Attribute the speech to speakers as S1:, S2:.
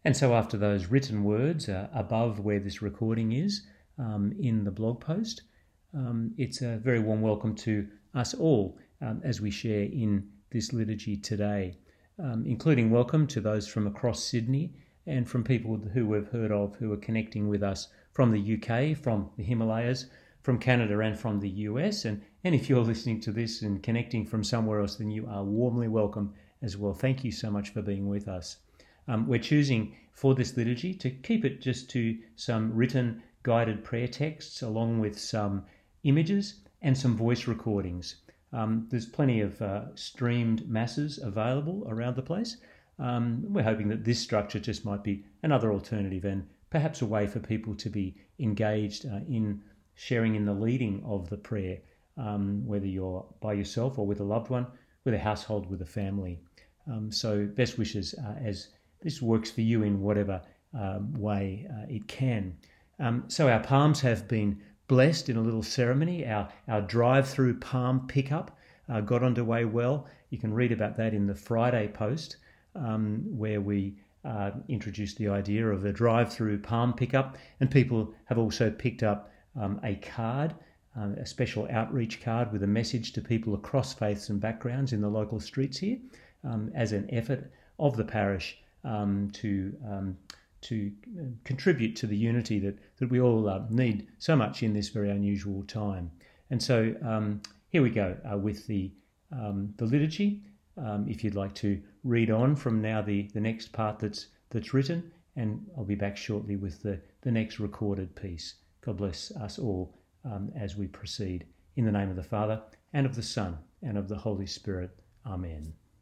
S1: And so after those written words above where this recording is in the blog post, it's a very warm welcome to us all as we share in this liturgy today, including welcome to those from across Sydney and from people who we've heard of who are connecting with us from the UK, from the Himalayas, from Canada and from the US. And if you're listening to this and connecting from somewhere else, then you are warmly welcome as well. Thank you so much for being with us. We're choosing for this liturgy to keep it just to some written guided prayer texts along with some images and some voice recordings. There's plenty of streamed masses available around the place. We're hoping that this structure just might be another alternative and perhaps a way for people to be engaged in sharing in the leading of the prayer, whether you're by yourself or with a loved one, with a household, with a family. So best wishes as this works for you in whatever way it can. So our palms have been blessed in a little ceremony. Our drive-through palm pickup got underway well. You can read about that in the Friday post, where we introduced the idea of a drive-through palm pickup, and people have also picked up a card, a special outreach card with a message to people across faiths and backgrounds in the local streets here, as an effort of the parish to contribute to the unity that we all need so much in this very unusual time. And so here we go with the liturgy. If you'd like to read on from now the next part that's written, and I'll be back shortly with the next recorded piece. God bless us all as we proceed. In the name of the Father, and of the Son, and of the Holy Spirit. Amen.